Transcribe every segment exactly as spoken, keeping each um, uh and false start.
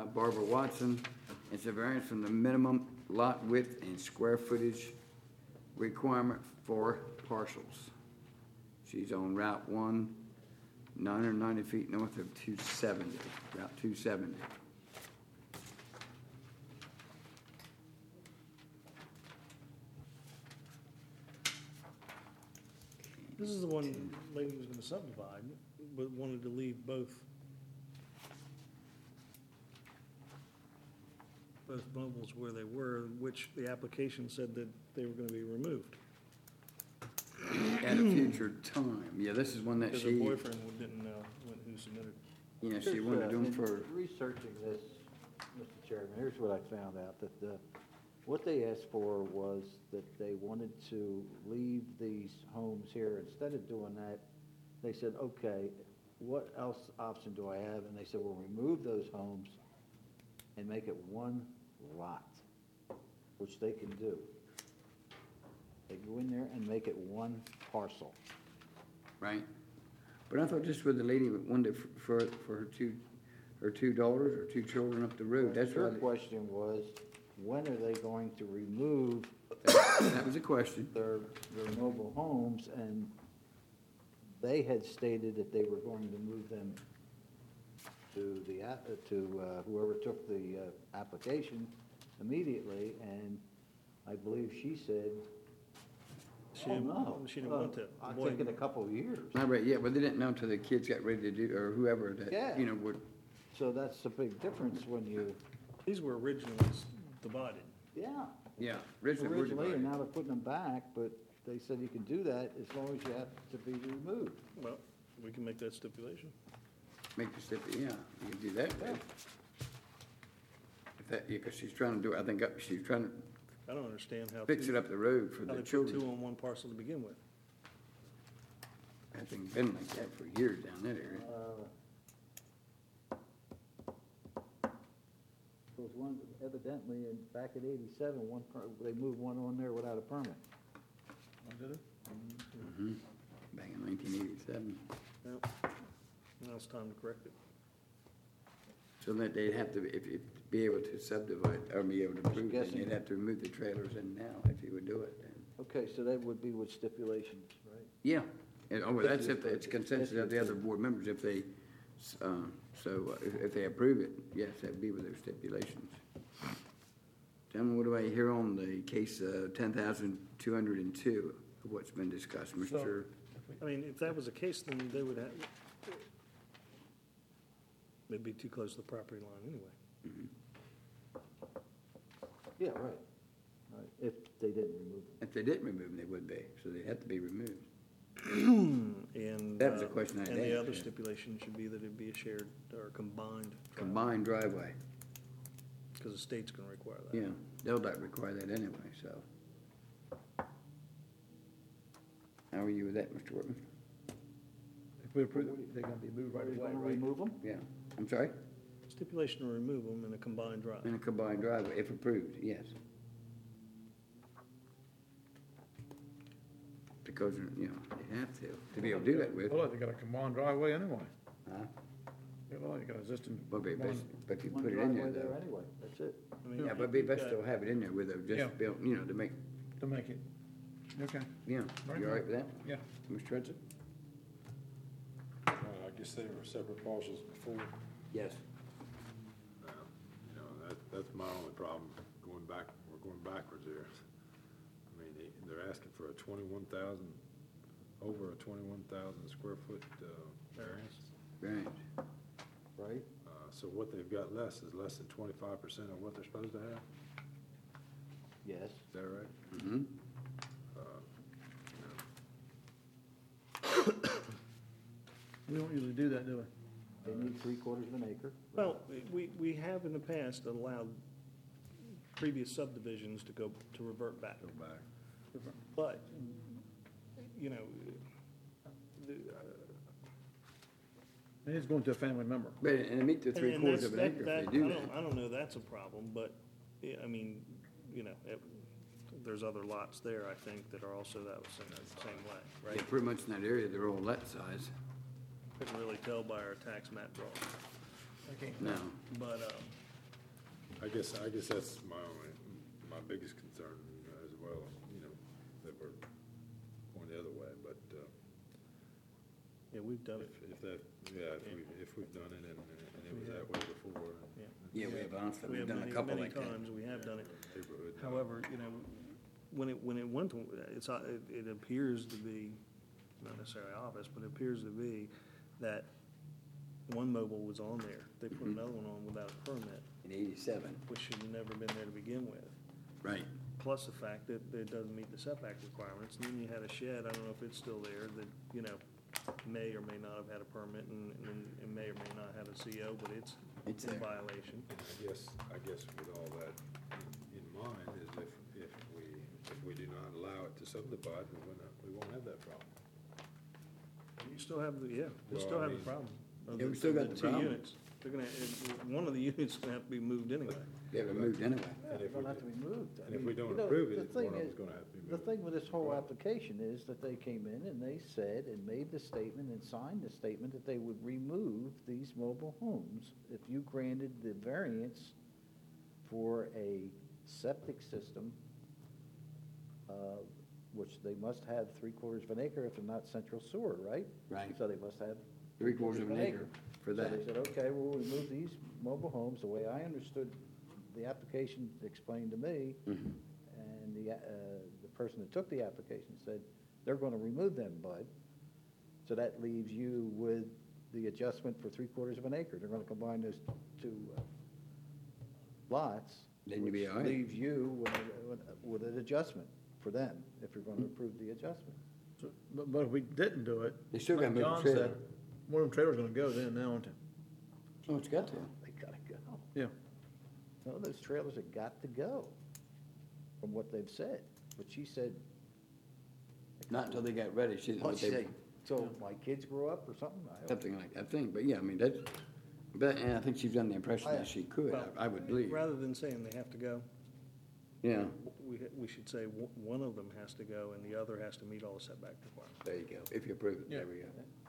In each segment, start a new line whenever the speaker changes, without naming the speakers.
Barbara Watson. It's a variance from the minimum lot width and square footage requirement for parcels. She's on Route one, nine hundred ninety feet north of two seventy, Route two seventy.
This is the one lady was gonna subdivide, but wanted to leave both, both mobiles where they were, which the application said that they were gonna be removed.
At a future time. Yeah, this is one that
Because her
she,
boyfriend didn't know when, who submitted.
you know, she
Here's,
wanted
uh,
to do them
in
for,
researching this, Mister Chairman, here's what I found out, that the, what they asked for was that they wanted to leave these homes here. Instead of doing that, they said, okay, what else option do I have? And they said, well, remove those homes and make it one lot, which they can do. They go in there and make it one parcel.
right? But I thought just with the lady that wanted it for, for her two, her two daughters or two children up the road, that's
Your
why,
question was, when are they going to remove
that was a question.
their, their mobile homes? And they had stated that they were going to move them to the, app- uh, to uh, whoever took the uh, application immediately, and I believe she said,
She
oh,
didn't-
no.
she didn't
uh,
want to.
I
Boy-
think in a couple of years.
Not right yet, but they didn't know until the kids got ready to do, or whoever that,
Yeah.
you know, would,
So that's the big difference when you,
These were originally s- divided.
yeah,
yeah, originally were
originally, and
divided.
now they're putting them back, but they said you can do that as long as you have to be removed.
Well, we can make that stipulation.
Make the step, yeah, you can do that,
Yeah.
right? If that, yeah, because she's trying to do, I think, uh, she's trying to
I don't understand how.
fix
two-
it up the road for
How
the
they put
children.
two on one parcel to begin with.
I think been like that for years down that area.
There was one, evidently, in, back in eighty-seven, one, per- they moved one on there without a permit.
Did it?
Mhm. Back in nineteen eighty-seven.
Yeah. Now it's time to correct it.
So that they'd have to, if, if, be able to subdivide, or be able to prove it,
guessing-
they'd have to remove the trailers in now, if you would do it, then.
Okay, so that would be with stipulations, right?
Yeah, and, oh, well, that's if it's
If you-
consensus of the other board members, if they, uh, so uh, if, if they approve it, yes, that'd be with those stipulations. Gentlemen, what do I hear on the case, uh, ten thousand two hundred and two, of what's been discussed, Mister
I mean, if that was the case, then they would have, they'd be too close to the property line anyway.
Yeah, right. Right, if they didn't remove them.
If they didn't remove them, they would be, so they'd have to be removed.
And.
That was a
uh,
question I had
And the
asked,
other
yeah.
stipulation should be that it'd be a shared or combined.
Combined driveway,
Because the state's gonna require that.
yeah, they'll not require that anyway, so. How are you with that, Mister Whitman?
If we approve, it, they're gonna be moved right
Are you
away,
gonna
right?
remove them?
Yeah, I'm sorry?
Stipulation to remove them in a combined drive.
In a combined driveway, if approved, yes. Because, you know, they have to, to be able to do that with.
Well, they got a combined driveway anyway.
Huh?
Well, you got existing.
But be best,
combined-
but if you
One
put it in there
driveway
though.
anyway, that's it.
I mean,
Yeah,
if
but it'd be
you've
best
got-
to have it in there with a,
Yeah.
just built, you know, to make,
To make it, okay,
yeah,
Very
you all right
good.
with that?
yeah.
Mister Hudson?
Uh, I guess they were separate parcels before.
Yes.
Uh, You know, that, that's my only problem, going back, we're going backwards here. I mean, they, they're asking for a twenty-one thousand, over a twenty-one thousand square foot, uh, variance.
Right.
Right?
Uh, so what they've got less is less than twenty-five percent of what they're supposed to have,
Yes.
is that right?
Mm-hmm.
We don't usually do that, do we?
They need three quarters of an acre.
Well, we, we have in the past allowed previous subdivisions to go, to revert back.
Go back.
But, you know, the, uh,
And it's going to a family member.
But, and meet the
and-
three
and
quarters
that's-
of an
that-
acre
that-
if they do
I
that.
don't- I don't know that's a problem, but, yeah, I mean, you know, it- there's other lots there, I think, that are also that same, same way,
Yeah,
right?
pretty much in that area, they're all that size.
Couldn't really tell by our tax map drawing,
Okay.
No.
but, um,
I guess, I guess that's my only, my biggest concern as well, you know, that we're going the other way, but, uh,
Yeah, we've done
if,
it.
if that, yeah, if we, if we've done it and, and it was that way before.
Yeah.
Yeah, we have honestly,
We
we've
have
done a
many,
couple
many
like that.
times, we have done it.
Neighborhood.
However, you know, when it, when it went to, it's, uh, it, it appears to be, not necessarily obvious, but it appears to be that one mobile was on there. They put
Mhm.
another one on without a permit,
In eighty-seven,
which should have never been there to begin with.
right.
Plus the fact that it doesn't meet the setback requirements. And then you had a shed, I don't know if it's still there, that, you know, may or may not have had a permit and, and and may or may not have a C O, but it's
It's
in
there.
violation.
And I guess, I guess with all that in, in mind is if, if we, if we do not allow it to subdivide, we're gonna, we won't have that problem.
You still have the, yeah, you
Well,
still
I
have the
mean-
problem. of
Yeah, we
the-
still got
the
the
two
problem.
units. They're gonna, it- one of the units is gonna have to be moved anyway.
They haven't moved anyway.
Yeah,
And
It's
if we
gonna have to
do-
be moved. I
And if
mean,
we don't
you know,
approve
the
it, one
thing
of them's
is-
gonna have to be
The
moved.
thing with this whole
Right.
application is that they came in and they said and made the statement and signed the statement that they would remove these mobile homes if you granted the variance for a septic system, uh, which they must have three quarters of an acre if they're not central sewer, right?
Right.
So they must have.
Three quarters of an acre for
So
that.
they said, okay, we'll remove these mobile homes, the way I understood the application explained to me,
Mhm.
and the, uh, the person that took the application said, they're gonna remove them, bud. So that leaves you with the adjustment for three quarters of an acre. They're gonna combine those two uh, lots.
Then you'd be
which
all right.
Leaves you with, a- with, a- with an adjustment for them, if you're gonna approve the adjustment.
So, but, but if we didn't do it.
They still gotta
like
move the
John
trailer.
said, one of them trailers gonna go then, now, isn't it?
Oh, it's got to.
They gotta go.
Yeah.
No, those trailers have got to go, from what they've said. But she said,
Not until they got ready. She didn't know
what
what
she
they,
say, till my kids grow up or something? I don't-
something like that thing. But yeah, I mean, that's, but, and I think she's done the impression
I-
that she could,
Well,
I I would believe.
Rather than saying they have to go,
Yeah,
we, we should say w- one of them has to go and the other has to meet all the setback requirements.
there you go. If you approve it, there we go.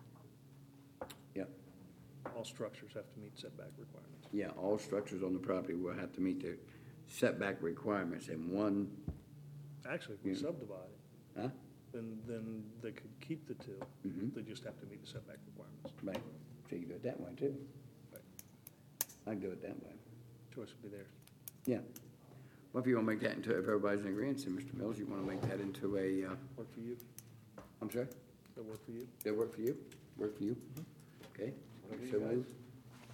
Yeah,
All structures have to meet setback requirements.
yeah, all structures on the property will have to meet the setback requirements and one,
Actually, if we
Yeah.
subdivide it,
huh?
then, then they could keep the two.
Mhm.
They just have to meet the setback requirements.
Right, so you can do it that way too.
Right.
I can do it that way.
Choice would be theirs.
Yeah. Well, if you want to make that into, if everybody's in agreement, then Mister Mills, you want to make that into a, uh,
Work for you?
I'm sorry?
That work for you?
That work for you? Work for you? Okay.
Whatever you
So
guys-
moved.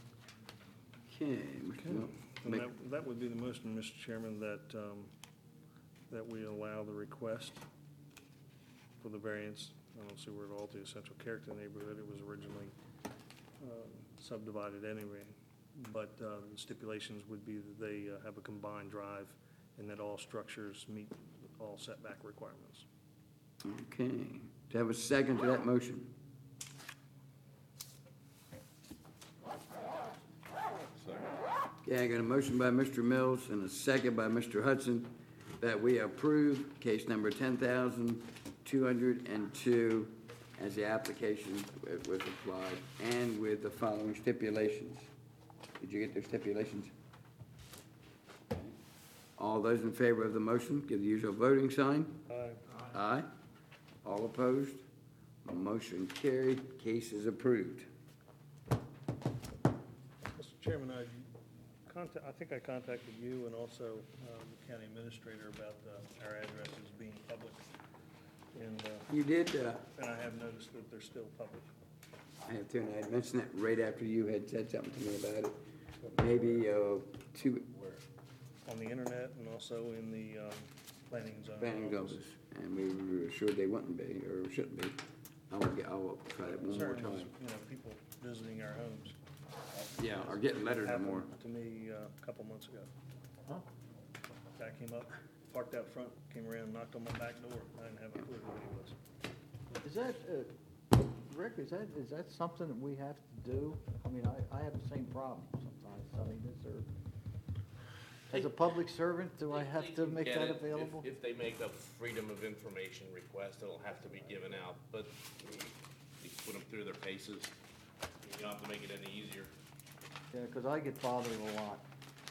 Okay, Mister Mills.
And
Make-
that, that would be the motion, Mister Chairman, that, um, that we allow the request for the variance. I don't see where it altered the essential character of the neighborhood. It was originally um, subdivided anyway. But um, the stipulations would be that they uh, have a combined drive and that all structures meet all setback requirements.
Okay. Do you have a second to that motion? Okay, I got a motion by Mister Mills and a second by Mister Hudson that we approve case number ten thousand two hundred and two as the application was applied and with the following stipulations. Did you get those stipulations? All those in favor of the motion, give the usual voting sign.
Aye.
Aye. All opposed? Motion carried. Case is approved.
Mister Chairman, I contact, I think I contacted you and also um, the county administrator about uh, our addresses being public. And, uh,
You did, uh,
and I have noticed that they're still public.
I have too, and I had mentioned that right after you had said something to me about it. Maybe, uh, two,
On the internet and also in the um, planning and zoning.
planning
office.
office, and we were assured they wouldn't be, or shouldn't be. I will get, I will try that one more
Concern was,
time.
you know, people visiting our homes.
Yeah, or getting letters or more.
Happened to me uh, a couple months ago.
Huh?
Guy came up, parked out front, came around, knocked on my back door. I didn't have a clue who he was.
Is that, uh, Rick, is that, is that something that we have to do? I mean, I, I have the same problem sometimes. I mean, is there, as a public servant, do I
They-
have
they
to
can
make
get
that
it if-
available?
If they make a freedom of information request, it'll have to be given out, but you you put them through their paces. You don't have to make it any easier.
Yeah, because I get bothered a lot.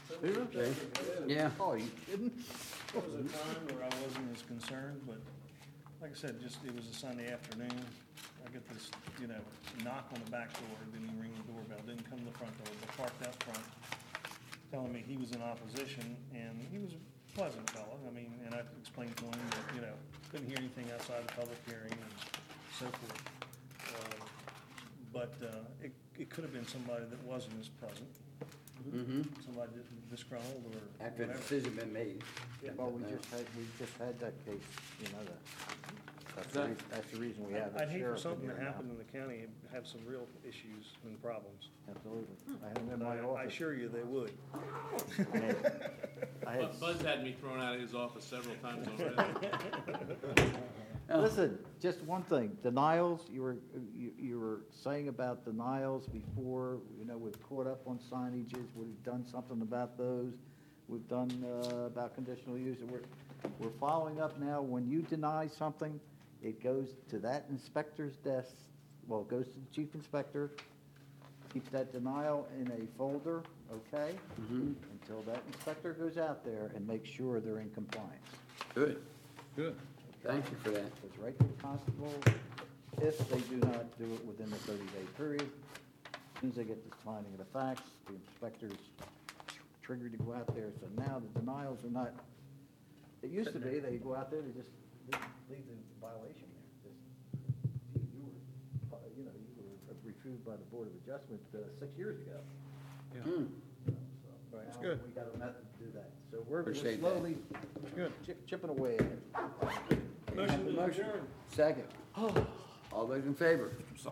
Okay. Yeah,
Oh, you kidding?
There was a time where I wasn't as concerned, but like I said, just, it was a Sunday afternoon. I get this, you know, knock on the back door, didn't even ring the doorbell, didn't come to the front door, but parked out front, telling me he was in opposition, and he was a pleasant fellow. I mean, and I explained to him that, you know, couldn't hear anything outside the public hearing and so forth. Um, But, uh, it, it could have been somebody that wasn't as present,
mm-hmm,
somebody that disgruntled or
after the
whatever.
decision been made.
Well, we just had, we just had that case, you know, that, that's the, rea- that's the reason we have a
I'd hate for
sheriff in
something to
here now.
happen in the county and have some real issues and problems.
Absolutely. I had him in
And
my
I, I
office.
assure you they would.
I had- I had,
Buzz had me thrown out of his office several times already.
listen, just one thing, denials, you were, you, you were saying about denials before, you know, we've caught up on signages, we've done something about those. We've done, uh, about conditional use, and we're, we're following up now, when you deny something, it goes to that inspector's desk, well, it goes to the chief inspector, keeps that denial in a folder, okay? Until that inspector goes out there and makes sure they're in compliance.
Good,
Good.
thank you for that.
Goes right to the constable, if they do not do it within the thirty-day period. As soon as they get this finding of the facts, the inspector's triggered to go out there, so now the denials are not, it used to be, they go out there, they just leave leave the violation there. Just, gee, you were, uh, you know, you were refused by the Board of Adjustment uh, six years ago.
Hmm,
You know, so
That's
now
good.
We got a method to do that, so we're we're
Appreciate that.
slowly
Good.
chip- chipping away at it.
Have a motion? Second. All those in favor?